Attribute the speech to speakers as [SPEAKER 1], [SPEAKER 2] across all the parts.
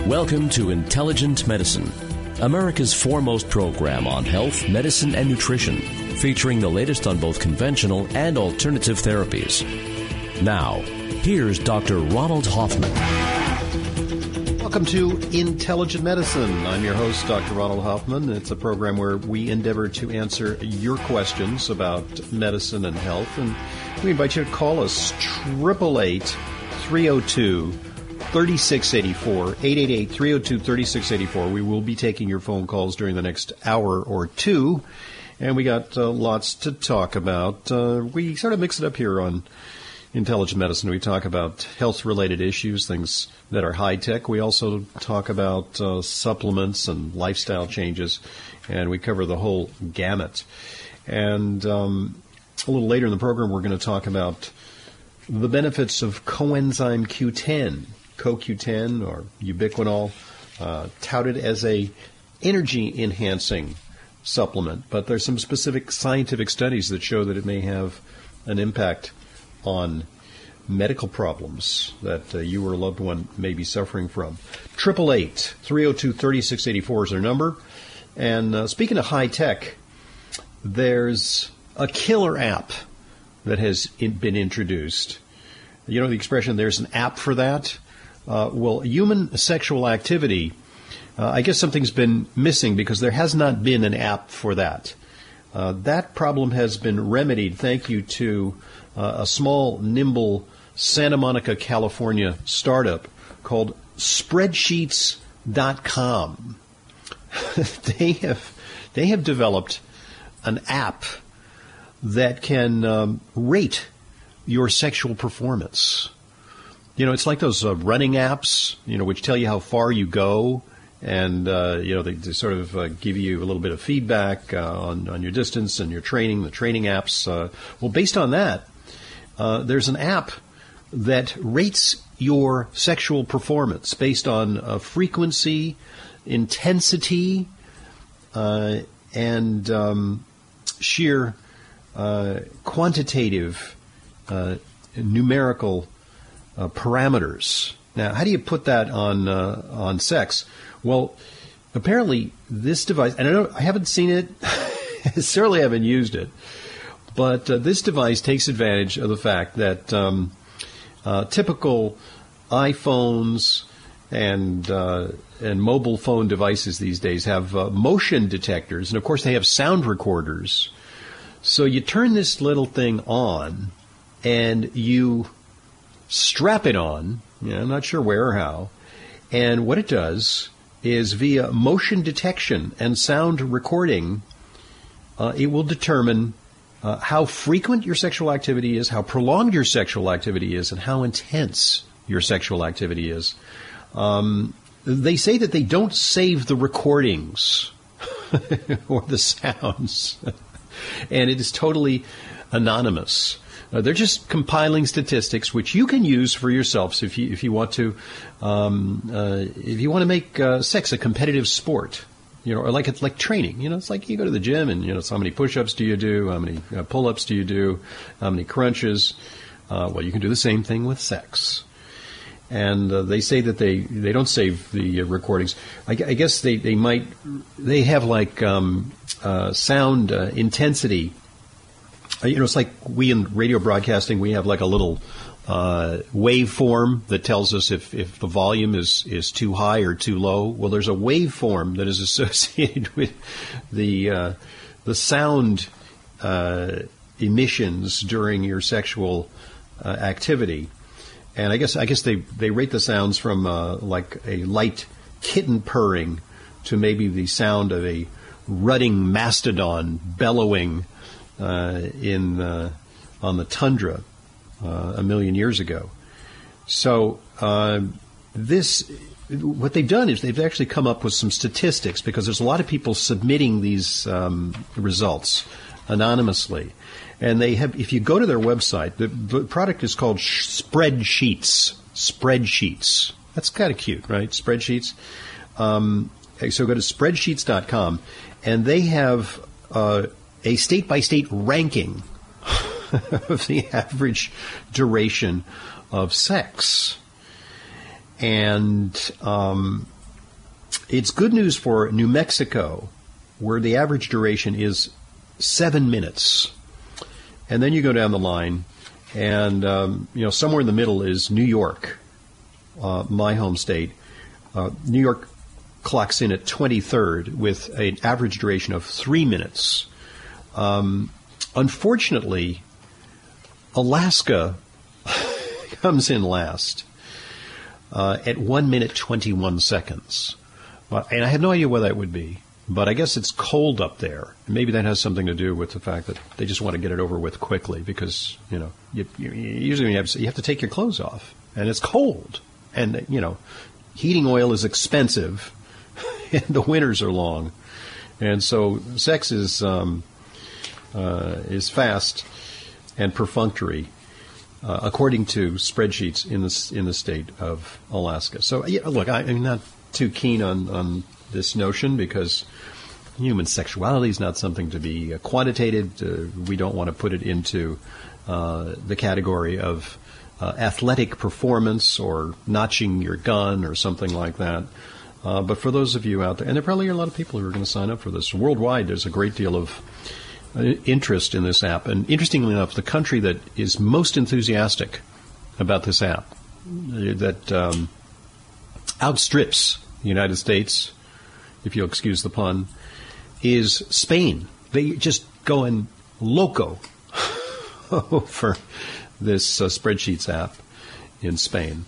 [SPEAKER 1] Welcome to Intelligent Medicine, America's foremost program on health, medicine, and nutrition, featuring the latest on both conventional and alternative therapies. Now, here's Dr. Ronald Hoffman.
[SPEAKER 2] Welcome to Intelligent Medicine. I'm your host, Dr. Ronald Hoffman. It's a program where we endeavor to answer your questions about medicine and health. And we invite you to call us 888-302-3684, 888-302-3684. We will be taking your phone calls during the next hour or two. And we got lots to talk about. We sort of mix it up here on Intelligent Medicine. We talk about health-related issues, things that are high-tech. We also talk about supplements and lifestyle changes, and we cover the whole gamut. And a little later in the program, we're going to talk about the benefits of coenzyme Q10, CoQ10 or ubiquinol, touted as a energy-enhancing supplement. But there's some specific scientific studies that show that it may have an impact on medical problems that you or a loved one may be suffering from. 888-302-3684 is our number. And speaking of high tech, there's a killer app that has been introduced. You know the expression, there's an app for that? Well, human sexual activity, I guess something's been missing because there has not been an app for that. That problem has been remedied thank you to a small, nimble Santa Monica, California startup called Spreadsheets.com. They have developed an app that can rate your sexual performance. You know, it's like those running apps, which tell you how far you go. And, they sort of give you a little bit of feedback on your distance and your training, the training apps. Well, based on that, there's an app that rates your sexual performance based on frequency, intensity, and sheer quantitative numerical parameters. Now, how do you put that on sex? Well, apparently this device, and I haven't seen it, certainly haven't used it, but this device takes advantage of the fact that typical iPhones and mobile phone devices these days have motion detectors, and of course they have sound recorders. So you turn this little thing on, and you strap it on, I'm not sure where or how, and what it does is via motion detection and sound recording, it will determine how frequent your sexual activity is, how prolonged your sexual activity is, and how intense your sexual activity is. They say that they don't save the recordings or the sounds, and it is totally anonymous. They're just compiling statistics which you can use for yourselves if you want to make sex a competitive sport, or like training. It's like you go to the gym and so how many push-ups do you do, how many pull-ups do you do, how many crunches. Well, you can do the same thing with sex. And they say that they don't save the recordings. I guess they have like sound intensity. It's like we in radio broadcasting, we have like a little waveform that tells us if the volume is too high or too low. Well, there's a waveform that is associated with the sound emissions during your sexual activity. And I guess they rate the sounds from like a light kitten purring to maybe the sound of a rutting mastodon bellowing on the tundra a million years ago. So what they've done is they've actually come up with some statistics because there's a lot of people submitting these results anonymously. And they have, if you go to their website, the product is called Spreadsheets. Spreadsheets. That's kind of cute, right? Spreadsheets. So go to Spreadsheets.com, and they have a state-by-state ranking of the average duration of sex. And It's good news for New Mexico, where the average duration is 7 minutes. And then you go down the line, and somewhere in the middle is New York, my home state. New York clocks in at 23rd with an average duration of 3 minutes. Unfortunately, Alaska comes in last at 1 minute 21 seconds. And I have no idea why that would be. But I guess it's cold up there. Maybe that has something to do with the fact that they just want to get it over with quickly because, usually you have to take your clothes off. And it's cold. And, heating oil is expensive. And the winters are long. And so sex is fast and perfunctory, according to spreadsheets in the state of Alaska. So, look, I'm not too keen on this notion because human sexuality is not something to be quantitated. We don't want to put it into the category of athletic performance or notching your gun or something like that. But for those of you out there, and there probably are a lot of people who are going to sign up for this. Worldwide, there's a great deal of interest in this app. And interestingly enough, the country that is most enthusiastic about this app, that outstrips the United States, if you'll excuse the pun, is Spain. They just going loco for this Spreadsheets app in Spain.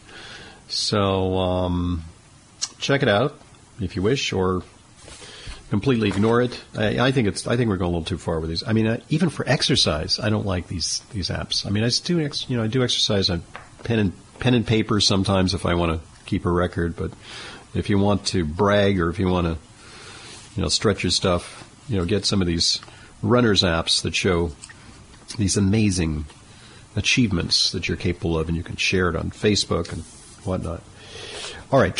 [SPEAKER 2] So check it out if you wish, or completely ignore it. I think we're going a little too far with these. I mean, even for exercise, I don't like these apps. I mean, I do exercise on pen and paper sometimes if I want to keep a record, but if you want to brag or if you want to, stretch your stuff, get some of these runners apps that show these amazing achievements that you're capable of, and you can share it on Facebook and whatnot. All right,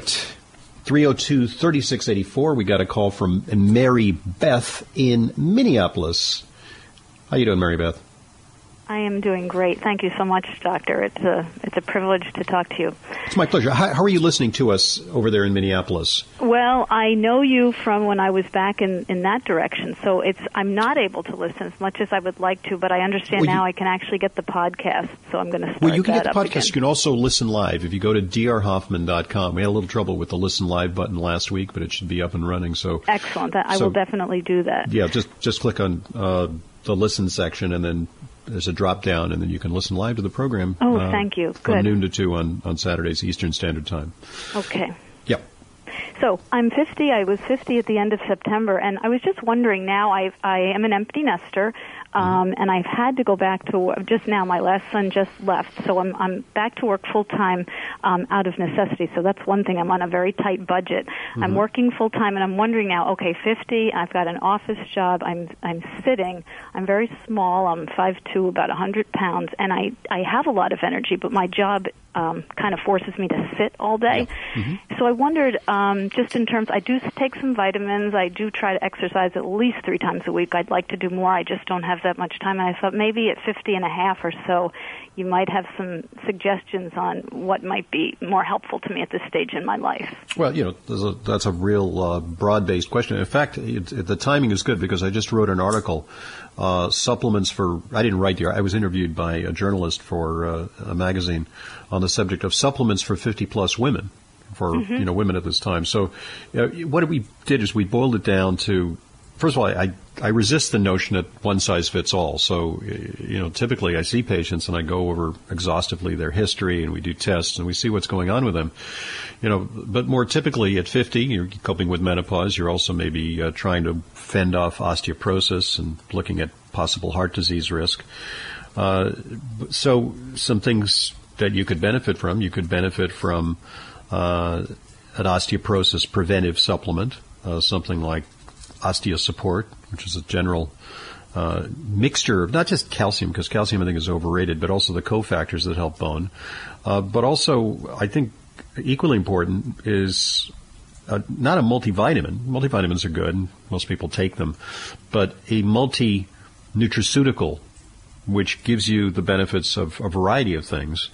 [SPEAKER 2] 888-302-3684. We got a call from Mary Beth in Minneapolis. How you doing, Mary Beth?
[SPEAKER 3] I am doing great. Thank you so much, Doctor. It's a privilege to talk to you.
[SPEAKER 2] It's my pleasure. How are you listening to us over there in Minneapolis?
[SPEAKER 3] Well, I know you from when I was back in that direction, so I'm not able to listen as much as I would like to, but I understand now I can actually get the podcast, so I'm going to start that up. Well,
[SPEAKER 2] you can get the podcast.
[SPEAKER 3] Again.
[SPEAKER 2] You can also listen live. If you go to drhoffman.com, we had a little trouble with the listen live button last week, but it should be up and running. So
[SPEAKER 3] excellent. I will definitely do that.
[SPEAKER 2] Yeah, just click on the listen section, and then there's a drop down, and then you can listen live to the program.
[SPEAKER 3] Oh, thank you. Good.
[SPEAKER 2] From noon to 2 on Saturdays, Eastern Standard Time.
[SPEAKER 3] Okay.
[SPEAKER 2] Yep.
[SPEAKER 3] So I'm 50. I was 50 at the end of September, and I was just wondering now, I am an empty nester, and I've had to go back to work. Just now, my last son just left, so I'm back to work full-time out of necessity. So that's one thing. I'm on a very tight budget. I'm working full-time, and I'm wondering now, okay, 50, I've got an office job, I'm sitting, I'm very small, I'm 5'2", about 100 pounds, and I have a lot of energy, but my job kind of forces me to sit all day. Yeah. So I wondered, just in terms, I do take some vitamins, I do try to exercise at least 3 times a week. I'd like to do more, I just don't have that much time, and I thought maybe at 50 and a half or so, you might have some suggestions on what might be more helpful to me at this stage in my life. Well,
[SPEAKER 2] that's a real broad-based question. In fact, the timing is good because I just wrote an article, supplements for, I didn't write the, I was interviewed by a journalist for a magazine on the subject of supplements for 50-plus women, for women at this time. So what we did is we boiled it down to, first of all, I resist the notion that one size fits all. So, typically I see patients and I go over exhaustively their history and we do tests and we see what's going on with them. But more typically at 50, you're coping with menopause. You're also maybe trying to fend off osteoporosis and looking at possible heart disease risk. So some things that you could benefit from. You could benefit from an osteoporosis preventive supplement, something like OsteoSupport, which is a general mixture of not just calcium, because calcium I think is overrated, but also the cofactors that help bone. But also, I think equally important is not a multivitamin. Multivitamins are good, and most people take them, but a multi-nutraceutical, which gives you the benefits of a variety of things.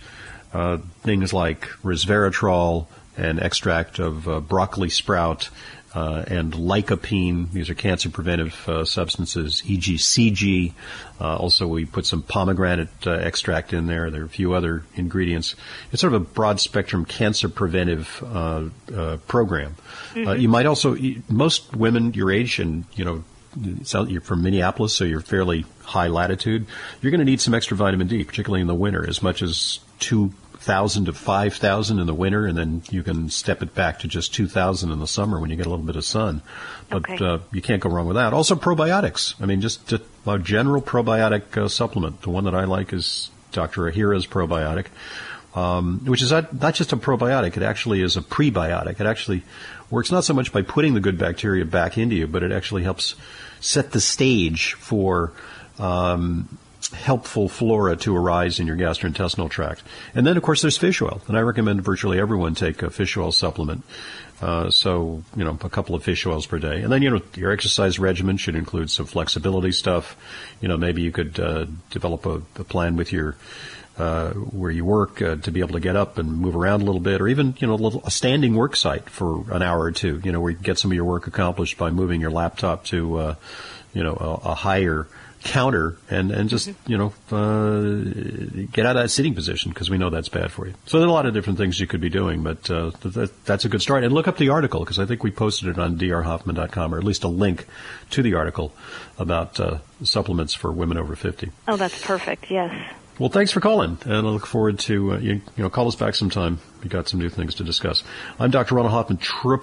[SPEAKER 2] things like resveratrol, an extract of broccoli sprout, and lycopene. These are cancer-preventive substances, e.g. CG. Also, we put some pomegranate extract in there. There are a few other ingredients. It's sort of a broad-spectrum cancer-preventive program. You might also, most women your age, and you're from Minneapolis, so you're fairly high latitude, you're going to need some extra vitamin D, particularly in the winter, as much as 2,000 to 5,000 in the winter, and then you can step it back to just 2,000 in the summer when you get a little bit of sun. But you can't go wrong with that. Also, probiotics. I mean, just a general probiotic supplement. The one that I like is Dr. Ohhira's probiotic, which is not just a probiotic. It actually is a prebiotic. It actually works not so much by putting the good bacteria back into you, but it actually helps set the stage for helpful flora to arise in your gastrointestinal tract. And then, of course, there's fish oil. And I recommend virtually everyone take a fish oil supplement. So, a couple of fish oils per day. And then, your exercise regimen should include some flexibility stuff. Maybe you could develop a plan with your where you work to be able to get up and move around a little bit, or even a standing work site for an hour or two. Where you can get some of your work accomplished by moving your laptop to a higher counter and just get out of that sitting position, because we know that's bad for you. So there are a lot of different things you could be doing, but that's a good start. And look up the article, because I think we posted it on drhoffman.com, or at least a link to the article about supplements for women over 50.
[SPEAKER 3] Oh, that's perfect. Yes. Well,
[SPEAKER 2] thanks for calling, and I look forward to call us back sometime. We got some new things to discuss. I'm Dr. Ronald Hoffman.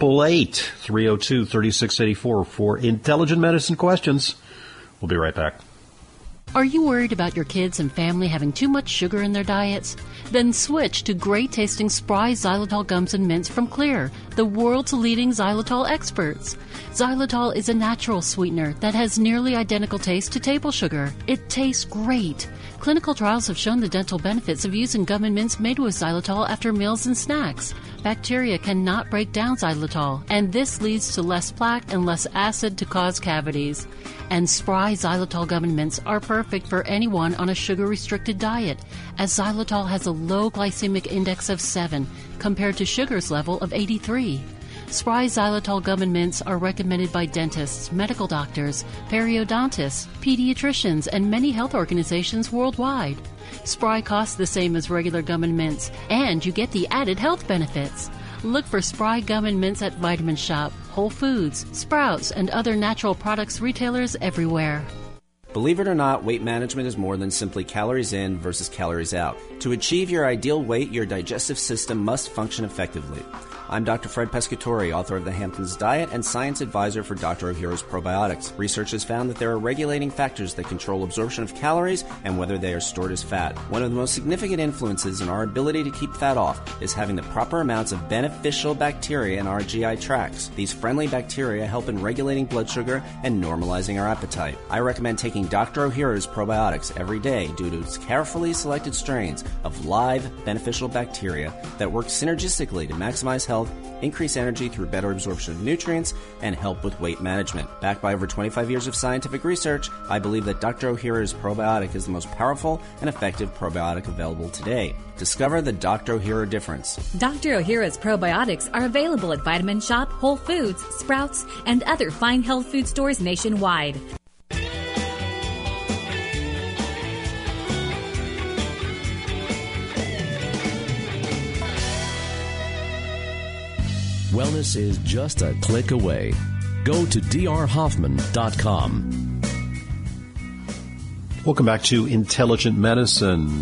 [SPEAKER 2] 888-302-3684 for intelligent medicine questions. We'll be right back.
[SPEAKER 4] Are you worried about your kids and family having too much sugar in their diets? Then switch to great-tasting Spry Xylitol Gums and Mints from Clear, the world's leading xylitol experts. Xylitol is a natural sweetener that has nearly identical taste to table sugar. It tastes great. Clinical trials have shown the dental benefits of using gum and mints made with xylitol after meals and snacks. Bacteria cannot break down xylitol, and this leads to less plaque and less acid to cause cavities. And Spry Xylitol Gum and Mints are perfect for anyone on a sugar-restricted diet, as xylitol has a low glycemic index of 7 compared to sugar's level of 83. Spry Xylitol Gum and Mints are recommended by dentists, medical doctors, periodontists, pediatricians, and many health organizations worldwide. Spry costs the same as regular gum and mints, and you get the added health benefits. Look for Spry Gum and Mints at Vitamin Shop, Whole Foods, Sprouts, and other natural products retailers everywhere.
[SPEAKER 5] Believe it or not, weight management is more than simply calories in versus calories out. To achieve your ideal weight, your digestive system must function effectively. I'm Dr. Fred Pescatore, author of The Hamptons Diet and science advisor for Dr. Ohhira's Probiotics. Research has found that there are regulating factors that control absorption of calories and whether they are stored as fat. One of the most significant influences in our ability to keep fat off is having the proper amounts of beneficial bacteria in our GI tracts. These friendly bacteria help in regulating blood sugar and normalizing our appetite. I recommend taking Dr. Ohhira's Probiotics every day due to its carefully selected strains of live beneficial bacteria that work synergistically to maximize health, increase energy through better absorption of nutrients, and help with weight management. Backed by over 25 years of scientific research, I believe that Dr. Ohhira's Probiotic is the most powerful and effective probiotic available today. Discover the Dr. Ohhira difference.
[SPEAKER 6] Dr. Ohhira's Probiotics are available at Vitamin Shop, Whole Foods, Sprouts, and other fine health food stores nationwide.
[SPEAKER 1] Wellness is just a click away. Go to drhoffman.com.
[SPEAKER 2] Welcome back to Intelligent Medicine.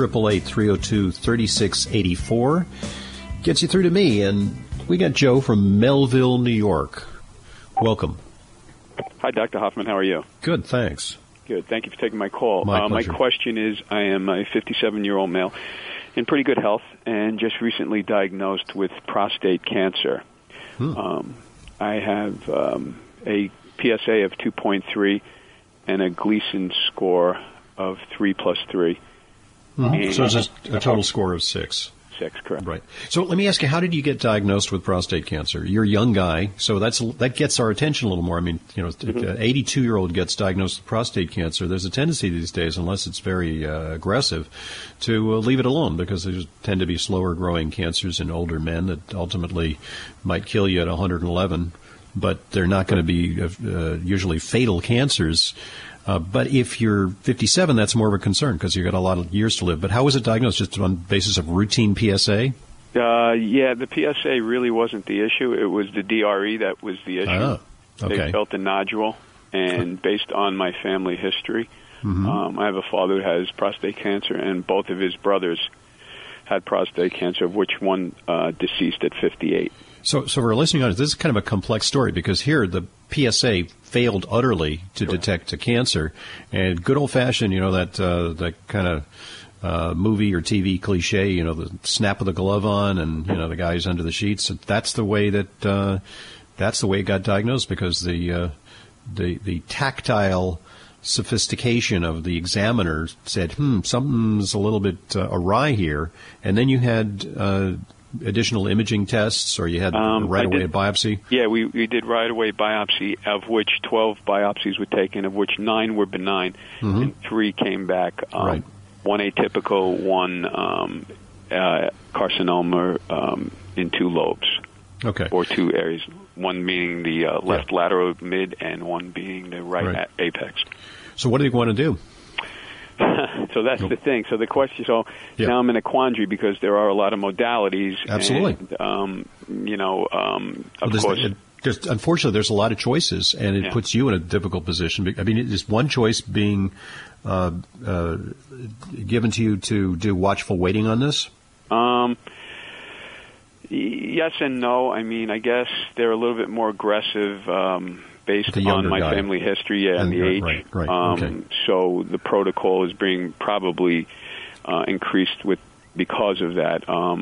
[SPEAKER 2] 888-302-3684 gets you through to me, and we got Joe from Melville, New York. Welcome.
[SPEAKER 7] Hi, Dr. Hoffman. How are you?
[SPEAKER 2] Good, thanks.
[SPEAKER 7] Good. Thank you for taking my call.
[SPEAKER 2] My
[SPEAKER 7] question is, I am a 57-year-old male in pretty good health and just recently diagnosed with prostate cancer. I have a PSA of 2.3 and a Gleason score of 3+3.
[SPEAKER 2] So it's just a total score of 6.
[SPEAKER 7] 6, correct.
[SPEAKER 2] Right. So let me ask you, how did you get diagnosed with prostate cancer? You're a young guy, so that gets our attention a little more. I mean, you know, an 82-year-old gets diagnosed with prostate cancer. There's a tendency these days, unless it's very aggressive, to leave it alone because there tend to be slower-growing cancers in older men that ultimately might kill you at 111, but they're not going to be usually fatal cancers. But if you're 57, that's more of a concern because you've got a lot of years to live. But how was it diagnosed? Just on basis of routine PSA?
[SPEAKER 7] Yeah, the PSA really wasn't the issue. It was the DRE that was the issue.
[SPEAKER 2] Ah, okay.
[SPEAKER 7] They felt a nodule, and based on my family history, I have a father who has prostate cancer, and both of his brothers had prostate cancer, of which one deceased at 58. So
[SPEAKER 2] for our listening audience, this is kind of a complex story because here the PSA failed utterly to detect a cancer, and good old-fashioned, you know, that kind of movie or TV cliche, you know, the snap of the glove on, and you know the guy's under the sheets. That's the way it got diagnosed because the tactile sophistication of the examiner said, something's a little bit awry here, and then you had additional imaging tests, or you had right-away biopsy?
[SPEAKER 7] Yeah, we did right-away biopsy, of which 12 biopsies were taken, of which 9 were benign, and 3 came back. Right. 1 atypical, 1 carcinoma in 2 lobes. Okay. Or 2 areas, one being the left lateral mid and one being the right apex.
[SPEAKER 2] So what do you want to do?
[SPEAKER 7] So that's the thing. So the question. Now I'm in a quandary because there are a lot of modalities.
[SPEAKER 2] Absolutely.
[SPEAKER 7] And, of course.
[SPEAKER 2] Unfortunately, there's a lot of choices, and it puts you in a difficult position. I mean, is one choice being given to you to do watchful waiting on this?
[SPEAKER 7] Yes and no. I mean, I guess they're a little bit more aggressive. Based on my family history and the age.
[SPEAKER 2] Right. Okay.
[SPEAKER 7] So the protocol is being probably increased because of that.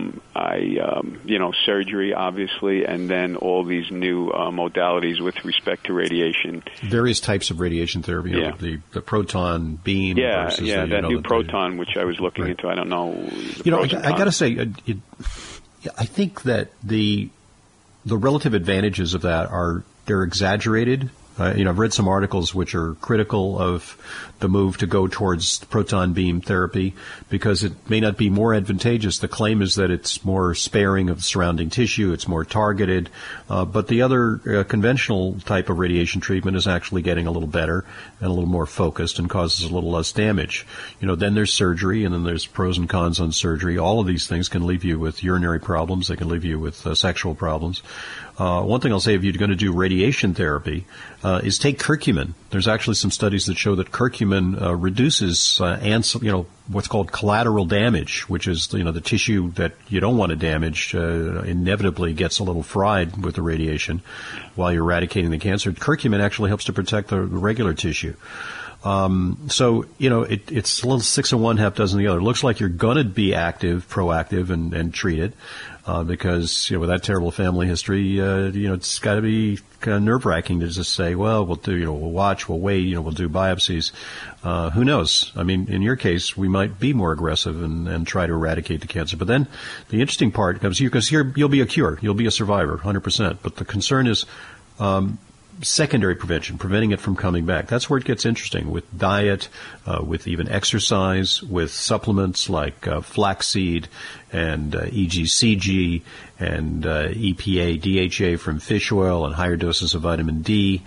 [SPEAKER 7] Surgery, obviously, and then all these new modalities with respect to radiation.
[SPEAKER 2] Various types of radiation therapy. You know, the proton beam. Versus
[SPEAKER 7] that new proton, which I was looking into. I don't know.
[SPEAKER 2] I got to say, I think that the relative advantages of that they're exaggerated. I've read some articles which are critical of the move to go towards proton beam therapy because it may not be more advantageous. The claim is that it's more sparing of the surrounding tissue, it's more targeted, but the other conventional type of radiation treatment is actually getting a little better and a little more focused and causes a little less damage. Then there's surgery, and then there's pros and cons on surgery. All of these things can leave you with urinary problems. They can leave you with sexual problems. One thing I'll say, if you're going to do radiation therapy, is take curcumin. There's actually some studies that show that curcumin reduces what's called collateral damage, which is the tissue that you don't want to damage inevitably gets a little fried with the radiation while you're eradicating the cancer. Curcumin actually helps to protect the regular tissue. It's a little 6 of one, half dozen of the other. It looks like you're going to be proactive, and treat it. Because, with that terrible family history, it's got to be kind of nerve-wracking to just say, well, we'll watch, we'll wait, we'll do biopsies. Who knows? I mean, in your case, we might be more aggressive and try to eradicate the cancer. But then the interesting part comes here, because here you'll be a cure. You'll be a survivor, 100%. But the concern is, secondary prevention, preventing it from coming back. That's where it gets interesting, with diet, with even exercise, with supplements like flaxseed and EGCG and EPA, DHA from fish oil, and higher doses of vitamin D,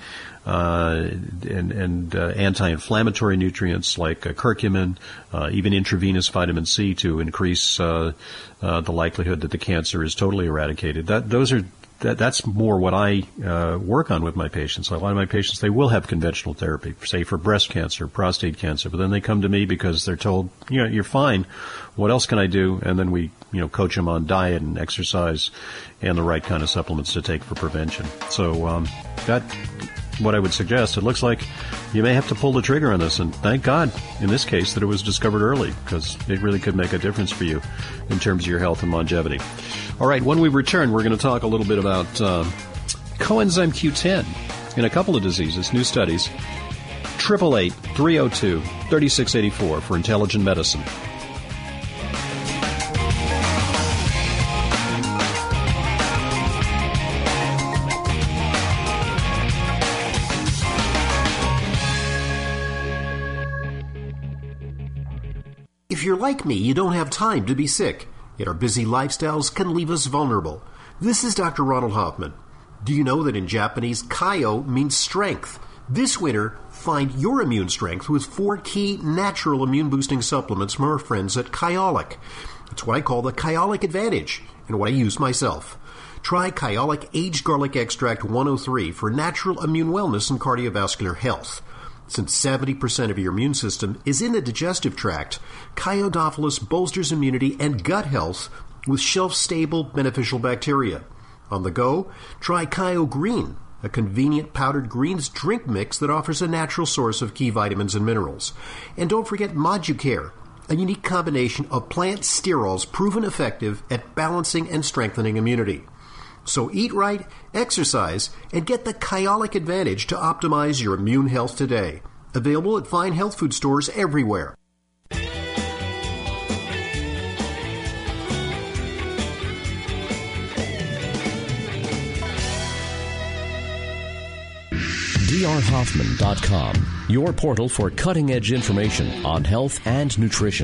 [SPEAKER 2] and anti-inflammatory nutrients like curcumin, even intravenous vitamin C to increase the likelihood that the cancer is totally eradicated. That's more what I work on with my patients. A lot of my patients, they will have conventional therapy, say for breast cancer, prostate cancer, but then they come to me because they're told, you're fine. What else can I do? And then we, coach them on diet and exercise and the right kind of supplements to take for prevention. So that's what I would suggest. It looks like you may have to pull the trigger on this, and thank God in this case that it was discovered early, because it really could make a difference for you in terms of your health and longevity. All right, when we return, we're going to talk a little bit about coenzyme Q10 in a couple of diseases, new studies. 888-302-3684 for Intelligent Medicine.
[SPEAKER 8] If you're like me, you don't have time to be sick, yet our busy lifestyles can leave us vulnerable. This is Dr. Ronald Hoffman. Do you know that in Japanese, Kaio means strength? This winter, find your immune strength with 4 key natural immune-boosting supplements from our friends at Kyolic. It's what I call the Kyolic Advantage, and what I use myself. Try Kyolic Aged Garlic Extract 103 for natural immune wellness and cardiovascular health. Since 70% of your immune system is in the digestive tract, Kyodophilus bolsters immunity and gut health with shelf-stable beneficial bacteria. On the go, try Kyo Green, a convenient powdered greens drink mix that offers a natural source of key vitamins and minerals. And don't forget Moducare, a unique combination of plant sterols proven effective at balancing and strengthening immunity. So eat right, exercise, and get the Kyolic Advantage to optimize your immune health today. Available at fine health food stores everywhere.
[SPEAKER 1] drhoffman.com, your portal for cutting-edge information on health and nutrition.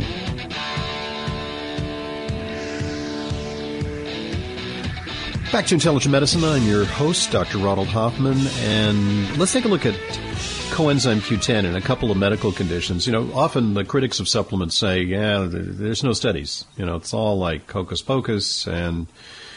[SPEAKER 2] Back to Intelligent Medicine. I'm your host, Dr. Ronald Hoffman, and let's take a look at coenzyme Q10 and a couple of medical conditions. You know, often the critics of supplements say, yeah, there's no studies. You know, it's all like hocus pocus and,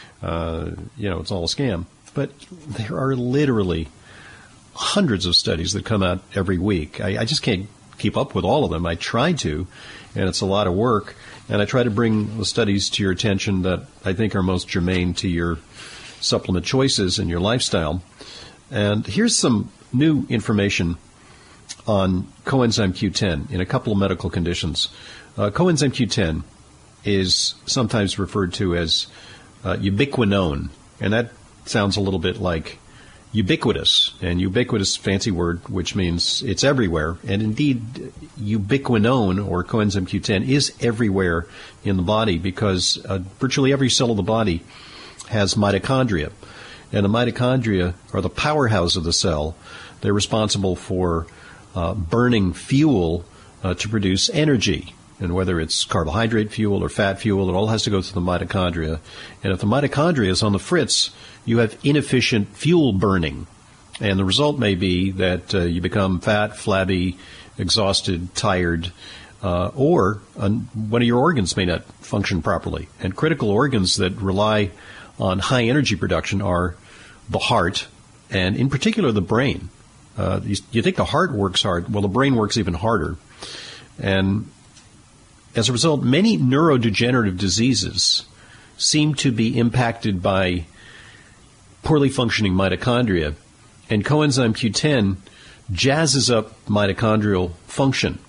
[SPEAKER 2] it's all a scam. But there are literally hundreds of studies that come out every week. I just can't keep up with all of them. I try to, and it's a lot of work. And I try to bring the studies to your attention that I think are most germane to your supplement choices and your lifestyle. And here's some new information on coenzyme Q10 in a couple of medical conditions. Coenzyme Q10 is sometimes referred to as ubiquinone, and that sounds a little bit like ubiquitous, and ubiquitous, fancy word, which means it's everywhere. And indeed, ubiquinone, or coenzyme Q10, is everywhere in the body because virtually every cell of the body has mitochondria. And the mitochondria are the powerhouse of the cell. They're responsible for burning fuel to produce energy. And whether it's carbohydrate fuel or fat fuel, it all has to go through the mitochondria. And if the mitochondria is on the fritz, you have inefficient fuel burning. And the result may be that you become fat, flabby, exhausted, tired, or one of your organs may not function properly. And critical organs that rely on high energy production are the heart, and in particular the brain. You think the heart works hard. Well, the brain works even harder. And as a result, many neurodegenerative diseases seem to be impacted by poorly functioning mitochondria, and coenzyme Q10 jazzes up mitochondrial function.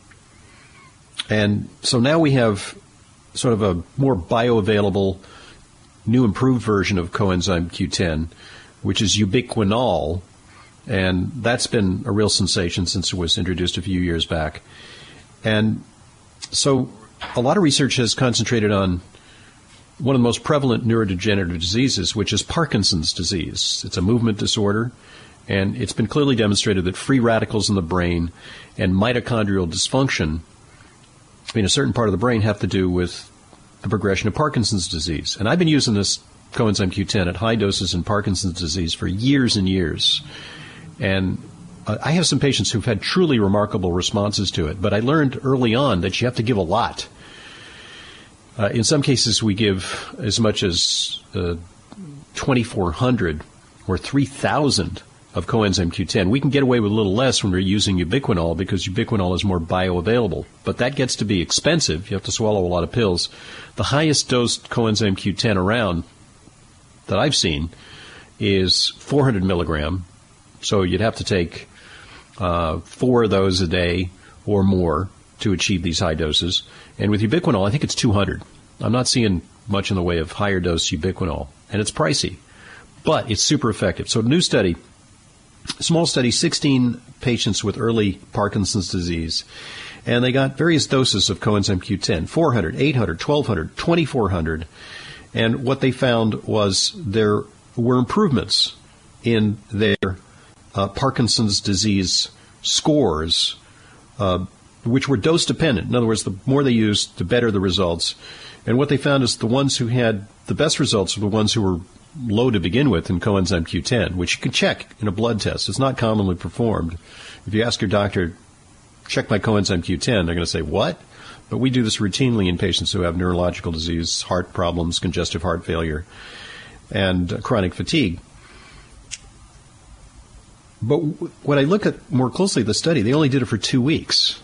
[SPEAKER 2] And so now we have sort of a more bioavailable, new improved version of coenzyme Q10, which is ubiquinol, and that's been a real sensation since it was introduced a few years back. And so a lot of research has concentrated on one of the most prevalent neurodegenerative diseases, which is Parkinson's disease. It's a movement disorder, and it's been clearly demonstrated that free radicals in the brain and mitochondrial dysfunction in a certain part of the brain have to do with the progression of Parkinson's disease. And I've been using this coenzyme Q10 at high doses in Parkinson's disease for years and years. And I have some patients who've had truly remarkable responses to it, but I learned early on that you have to give a lot. In some cases, we give as much as 2,400 or 3,000 of coenzyme Q10. We can get away with a little less when we're using ubiquinol because ubiquinol is more bioavailable, but that gets to be expensive. You have to swallow a lot of pills. The highest dosed coenzyme Q10 around that I've seen is 400 milligram, so you'd have to take 4 of those a day or more to achieve these high doses. And with ubiquinol, I think it's 200. I'm not seeing much in the way of higher dose ubiquinol, and it's pricey, but it's super effective. So a new study, small study, 16 patients with early Parkinson's disease, and they got various doses of coenzyme Q10, 400, 800, 1,200, 2,400, and what they found was there were improvements in their Parkinson's disease scores which were dose dependent. In other words, the more they used, the better the results. And what they found is the ones who had the best results were the ones who were low to begin with in coenzyme Q10, which you can check in a blood test. It's not commonly performed. If you ask your doctor, check my coenzyme Q10, they're going to say, what? But we do this routinely in patients who have neurological disease, heart problems, congestive heart failure, and chronic fatigue. But when I look at more closely the study, they only did it for 2 weeks.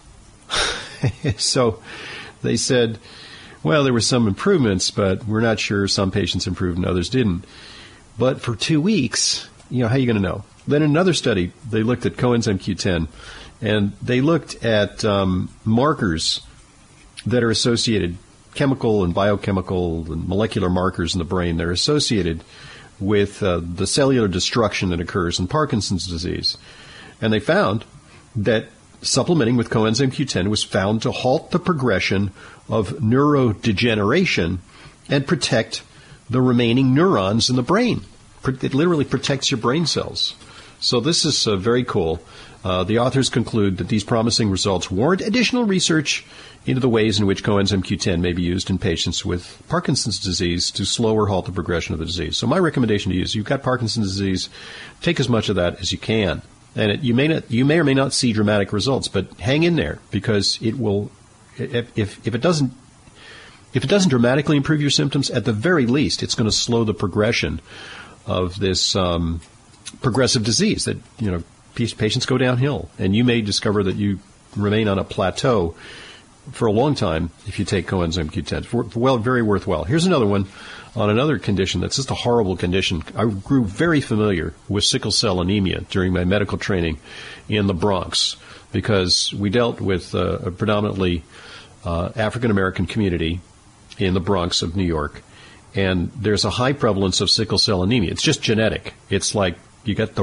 [SPEAKER 2] So they said, well, there were some improvements, but we're not sure some patients improved and others didn't. But for 2 weeks, how are you going to know? Then in another study, they looked at coenzyme Q10, and they looked at markers that are associated, chemical and biochemical and molecular markers in the brain that are associated with the cellular destruction that occurs in Parkinson's disease. And they found that supplementing with coenzyme Q10 was found to halt the progression of neurodegeneration and protect the remaining neurons in the brain. It literally protects your brain cells. So this is very cool. The authors conclude that these promising results warrant additional research into the ways in which coenzyme Q10 may be used in patients with Parkinson's disease to slow or halt the progression of the disease. So my recommendation to you is, you've got Parkinson's disease, take as much of that as you can. And you may or may not see dramatic results, but hang in there, because it will. If it doesn't dramatically improve your symptoms, at the very least, it's going to slow the progression of this progressive disease. That patients go downhill, and you may discover that you remain on a plateau for a long time if you take coenzyme Q10. Very worthwhile. Here's another one on another condition that's just a horrible condition. I grew very familiar with sickle cell anemia during my medical training in the Bronx, because we dealt with a predominantly African-American community in the Bronx of New York, and there's a high prevalence of sickle cell anemia. It's just genetic. It's like you choose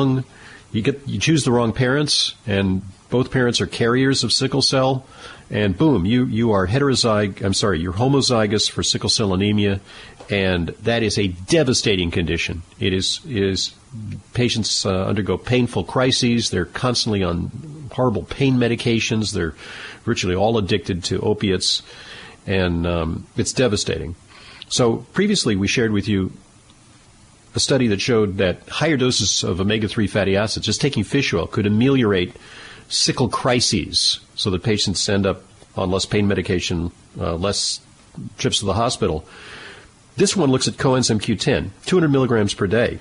[SPEAKER 2] the wrong parents, and both parents are carriers of sickle cell, and boom, you are you're homozygous for sickle cell anemia, and that is a devastating condition. It is patients undergo painful crises. They're constantly on horrible pain medications. They're virtually all addicted to opiates, and it's devastating. So previously we shared with you a study that showed that higher doses of omega-3 fatty acids, just taking fish oil, could ameliorate sickle crises, so that patients end up on less pain medication, less trips to the hospital. This one looks at coenzyme Q10, 200 milligrams per day.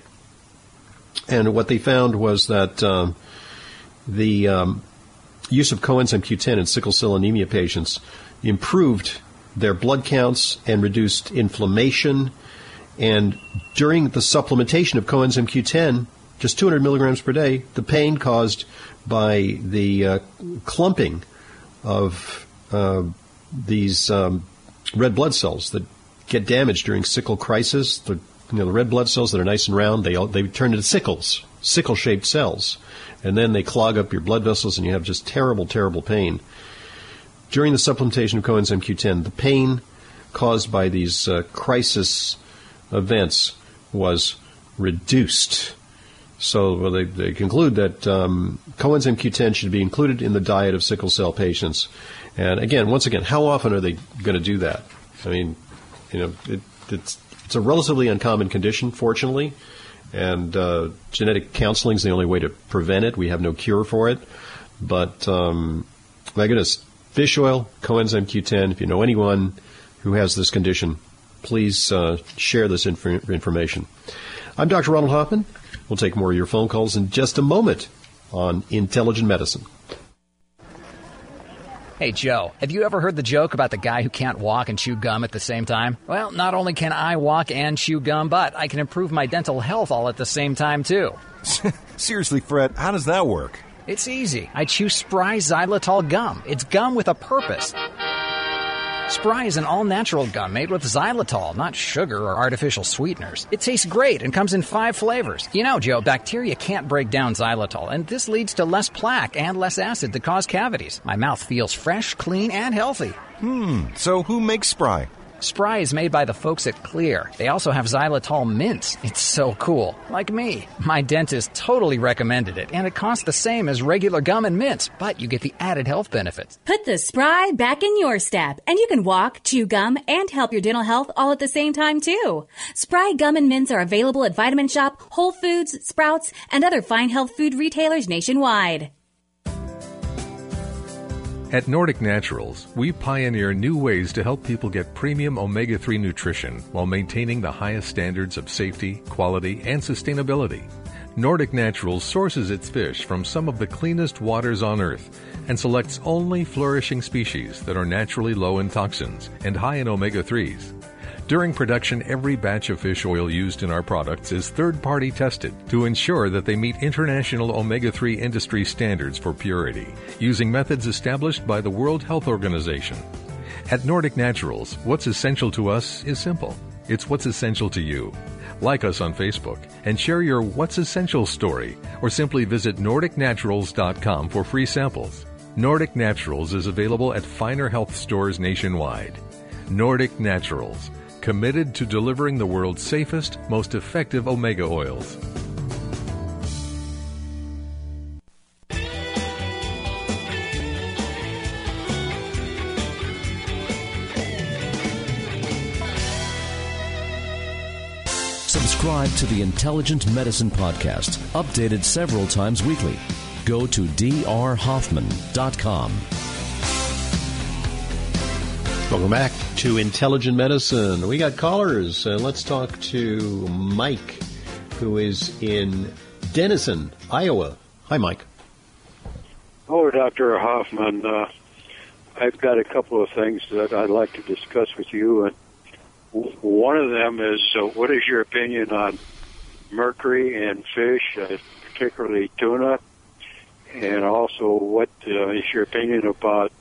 [SPEAKER 2] And what they found was that the use of coenzyme Q10 in sickle cell anemia patients improved their blood counts and reduced inflammation. And during the supplementation of coenzyme Q10, just 200 milligrams per day, the pain caused by the clumping of these red blood cells that get damaged during sickle crisis, the red blood cells that are nice and round, they turn into sickle-shaped cells, and then they clog up your blood vessels, and you have just terrible, terrible pain. During the supplementation of coenzyme Q10, the pain caused by these crisis events was reduced. So they conclude that coenzyme Q10 should be included in the diet of sickle cell patients. And once again, how often are they going to do that? I mean, it's a relatively uncommon condition, fortunately, and genetic counseling is the only way to prevent it. We have no cure for it. But, my goodness, fish oil, coenzyme Q10, if you know anyone who has this condition, please share this information. I'm Dr. Ronald Hoffman. We'll take more of your phone calls in just a moment on Intelligent Medicine.
[SPEAKER 9] Hey, Joe, have you ever heard the joke about the guy who can't walk and chew gum at the same time? Well, not only can I walk and chew gum, but I can improve my dental health all at the same time, too.
[SPEAKER 10] Seriously, Fred, how does that work?
[SPEAKER 9] It's easy. I chew Spry xylitol gum. It's gum with a purpose. Spry is an all-natural gum made with xylitol, not sugar or artificial sweeteners. It tastes great and comes in 5 flavors. You know, Joe, bacteria can't break down xylitol, and this leads to less plaque and less acid that cause cavities. My mouth feels fresh, clean, and healthy.
[SPEAKER 10] So who makes Spry?
[SPEAKER 9] Spry is made by the folks at Clear. They also have xylitol mints. It's so cool. Like me. My dentist totally recommended it, and it costs the same as regular gum and mints, but you get the added health benefits.
[SPEAKER 6] Put the Spry back in your step, and you can walk, chew gum, and help your dental health all at the same time, too. Spry gum and mints are available at Vitamin Shop, Whole Foods, Sprouts, and other fine health food retailers nationwide.
[SPEAKER 11] At Nordic Naturals, we pioneer new ways to help people get premium omega-3 nutrition while maintaining the highest standards of safety, quality, and sustainability. Nordic Naturals sources its fish from some of the cleanest waters on Earth and selects only flourishing species that are naturally low in toxins and high in omega-3s. During production, every batch of fish oil used in our products is third-party tested to ensure that they meet international omega-3 industry standards for purity, using methods established by the World Health Organization. At Nordic Naturals, what's essential to us is simple. It's what's essential to you. Like us on Facebook and share your What's Essential story, or simply visit NordicNaturals.com for free samples. Nordic Naturals is available at finer health stores nationwide. Nordic Naturals, committed to delivering the world's safest, most effective omega oils.
[SPEAKER 1] Subscribe to the Intelligent Medicine Podcast, updated several times weekly. Go to drhoffman.com.
[SPEAKER 2] Welcome back to Intelligent Medicine. We got callers. Let's talk to Mike, who is in Denison, Iowa. Hi, Mike.
[SPEAKER 12] Hello, Dr. Hoffman. I've got a couple of things that I'd like to discuss with you. And one of them is, what is your opinion on mercury in fish, particularly tuna? And also, what is your opinion about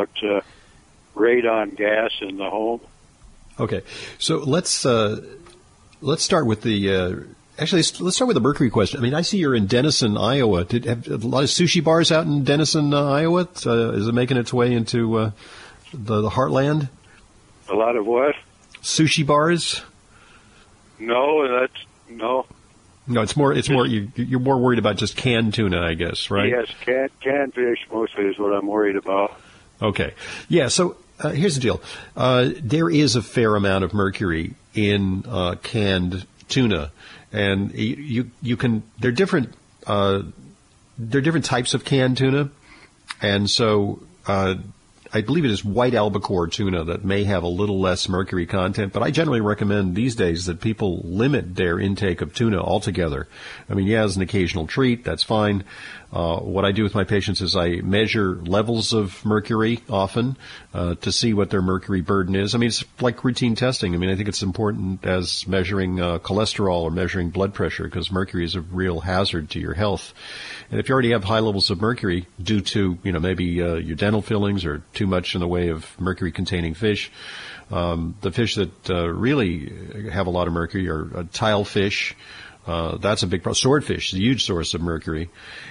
[SPEAKER 12] radon gas in the home?
[SPEAKER 2] Okay, so let's start with the let's start with the mercury question. I mean, I see you're in Denison, Iowa. Have a lot of sushi bars out in Denison, Iowa? Is it making its way into the heartland?
[SPEAKER 12] A lot of what?
[SPEAKER 2] Sushi bars?
[SPEAKER 12] No.
[SPEAKER 2] No, it's more. You're more worried about just canned tuna, I guess, right?
[SPEAKER 12] Yes, canned fish mostly is what I'm worried about.
[SPEAKER 2] Okay, yeah. So here's the deal. There is a fair amount of mercury in canned tuna, and you can. There are different types of canned tuna, and so I believe it is white albacore tuna that may have a little less mercury content, but I generally recommend these days that people limit their intake of tuna altogether. I mean, yeah, as an occasional treat, that's fine. What I do with my patients is I measure levels of mercury often to see what their mercury burden is. I mean, it's like routine testing. I mean, I think it's important as measuring cholesterol or measuring blood pressure, because mercury is a real hazard to your health. And if you already have high levels of mercury due to, maybe your dental fillings or too much in the way of mercury-containing fish, the fish that really have a lot of mercury are tilefish. That's a big problem. Swordfish is a huge source of mercury.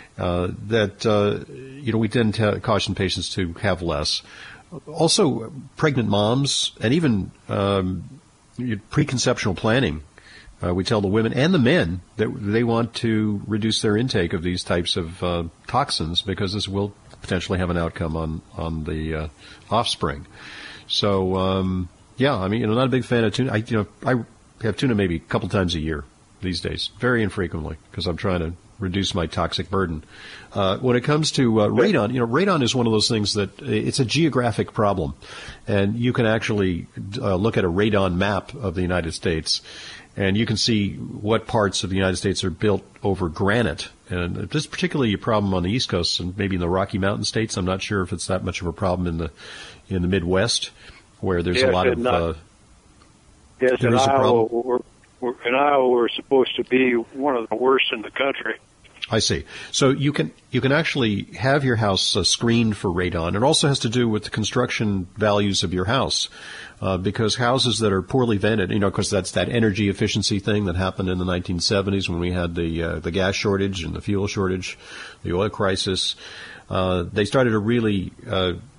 [SPEAKER 2] We tend to caution patients to have less. Also, pregnant moms and even preconceptional planning. We tell the women and the men that they want to reduce their intake of these types of toxins, because this will potentially have an outcome on the offspring. So, I'm not a big fan of tuna. I have tuna maybe a couple times a year these days, very infrequently, because I'm trying to reduce my toxic burden. When it comes to radon, radon is one of those things that it's a geographic problem, and you can actually look at a radon map of the United States, and you can see what parts of the United States are built over granite. And this is particularly a problem on the East Coast and maybe in the Rocky Mountain states. I'm not sure if it's that much of a problem in the Midwest, where there's a lot of.
[SPEAKER 12] Yes, in Iowa, we're supposed to be one of the worst in the country.
[SPEAKER 2] I see. So you can actually have your house screened for radon. It also has to do with the construction values of your house, because houses that are poorly vented, because that's that energy efficiency thing that happened in the 1970s when we had the gas shortage and the fuel shortage, the oil crisis. They started to really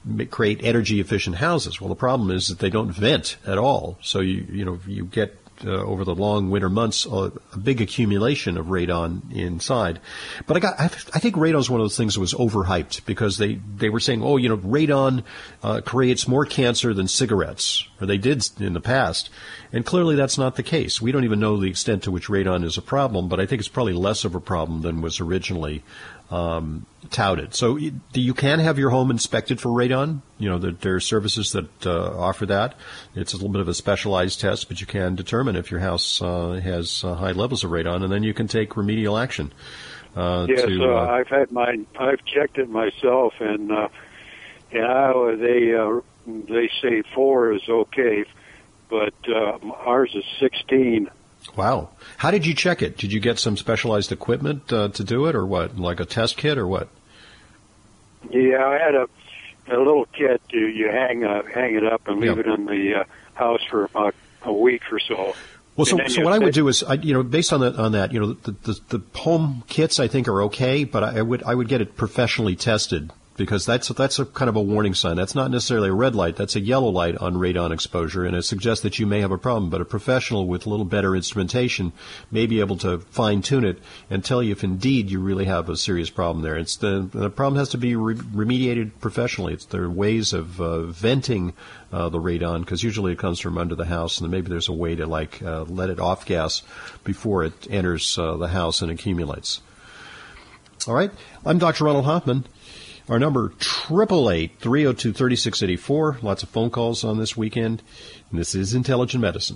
[SPEAKER 2] create energy-efficient houses. Well, the problem is that they don't vent at all. So you get over the long winter months a big accumulation of radon inside. But I think radon is one of those things that was overhyped because they were saying, radon creates more cancer than cigarettes, or they did in the past. And clearly that's not the case. We don't even know the extent to which radon is a problem, but I think it's probably less of a problem than was originally touted. So you can have your home inspected for radon. There are services that offer that. It's a little bit of a specialized test, but you can determine if your house has high levels of radon, and then you can take remedial action.
[SPEAKER 12] I've had mine. I've checked it myself, and in Iowa they say 4 is okay, but ours is 16.
[SPEAKER 2] Wow. How did you check it? Did you get some specialized equipment to do it, or what, like a test kit, or what?
[SPEAKER 12] Yeah, I had a little kit. You hang it up and leave it in the house for about a week or so.
[SPEAKER 2] Well, so what I would do is, based on that, the home kits I think are okay, but I would get it professionally tested, because that's a kind of a warning sign. That's not necessarily a red light. That's a yellow light on radon exposure, and it suggests that you may have a problem. But a professional with a little better instrumentation may be able to fine-tune it and tell you if indeed you really have a serious problem there. The problem has to be remediated professionally. There are ways of venting the radon, because usually it comes from under the house, and then maybe there's a way to let it off gas before it enters the house and accumulates. All right. I'm Dr. Ronald Hoffman. Our number, 888-302-3684. Lots of phone calls on this weekend. And this is Intelligent Medicine.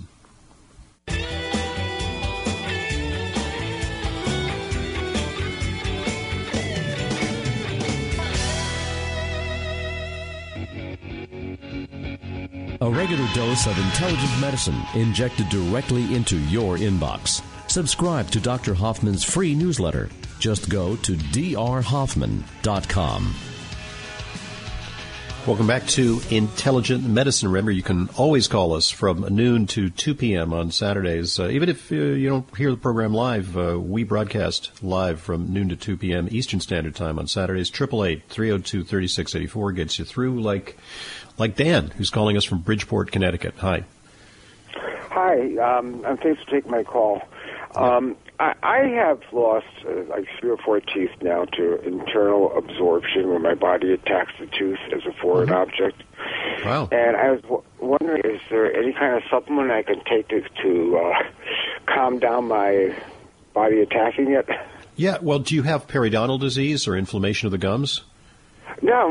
[SPEAKER 1] A regular dose of Intelligent Medicine injected directly into your inbox. Subscribe to Dr. Hoffman's free newsletter. Just go to drhoffman.com.
[SPEAKER 2] Welcome back to Intelligent Medicine. Remember, you can always call us from noon to 2 p.m. on Saturdays. Even if you don't hear the program live, we broadcast live from noon to 2 p.m. Eastern Standard Time on Saturdays. 888-302-3684 gets you through, like Dan, who's calling us from Bridgeport, Connecticut. Hi.
[SPEAKER 13] Hi. Thanks for taking my call. I have lost like 3 or 4 teeth now to internal absorption when my body attacks the tooth as a foreign object.
[SPEAKER 2] Wow.
[SPEAKER 13] And I was wondering, is there any kind of supplement I can take to calm down my body attacking it?
[SPEAKER 2] Yeah, well, do you have periodontal disease or inflammation of the gums?
[SPEAKER 13] No.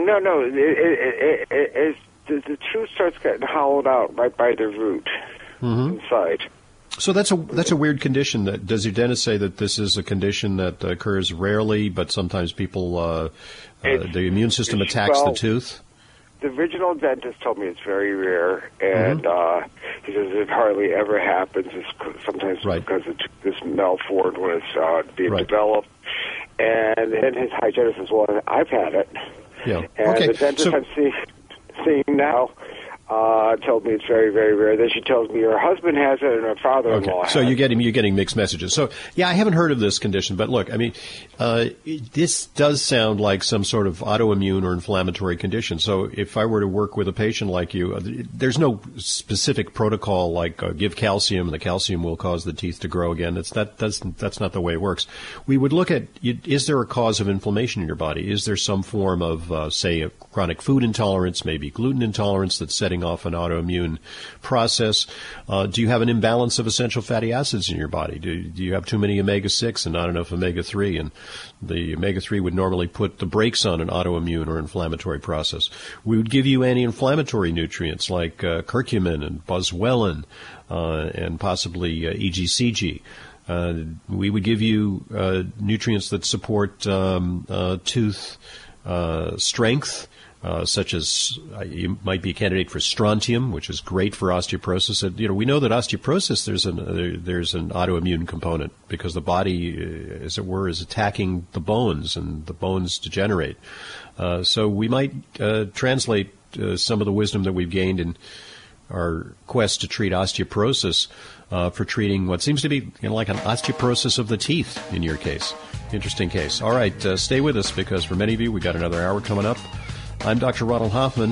[SPEAKER 13] The tooth starts getting hollowed out right by the root inside.
[SPEAKER 2] So that's a weird condition. Does your dentist say that this is a condition that occurs rarely, but sometimes people, the immune system attacks the tooth?
[SPEAKER 13] The original dentist told me it's very rare, and he says it hardly ever happens. It's sometimes because it took this malformed when it's being developed. And his hygienist says, well, I've had it.
[SPEAKER 2] Yeah.
[SPEAKER 13] And the dentist I'm seeing now told me it's very, very rare. Then she tells me her husband has it and her father-in-law has it.
[SPEAKER 2] So you're getting mixed messages. So, yeah, I haven't heard of this condition, but look, I mean, this does sound like some sort of autoimmune or inflammatory condition. So if I were to work with a patient like you, there's no specific protocol like give calcium and the calcium will cause the teeth to grow again. That's not the way it works. We would look at, is there a cause of inflammation in your body? Is there some form of, say, a chronic food intolerance, maybe gluten intolerance that's setting off an autoimmune process? Do you have an imbalance of essential fatty acids in your body? Do you have too many omega-6 and not enough omega-3? And the omega-3 would normally put the brakes on an autoimmune or inflammatory process. We would give you anti-inflammatory nutrients like curcumin and boswellia and possibly EGCG. We would give you nutrients that support tooth strength, such as you might be a candidate for strontium, which is great for osteoporosis. We know that osteoporosis there's an autoimmune component because the body, as it were, is attacking the bones and the bones degenerate. So we might translate some of the wisdom that we've gained in our quest to treat osteoporosis for treating what seems to be like an osteoporosis of the teeth in your case. Interesting case. All right, stay with us because for many of you, we've got another hour coming up. I'm Dr. Ronald Hoffman.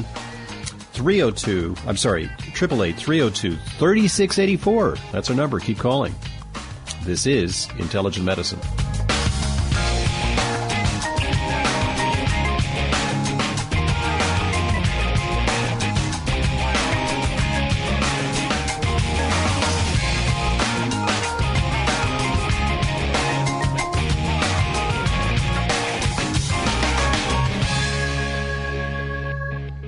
[SPEAKER 2] 888-302-3684. That's our number. Keep calling. This is Intelligent Medicine.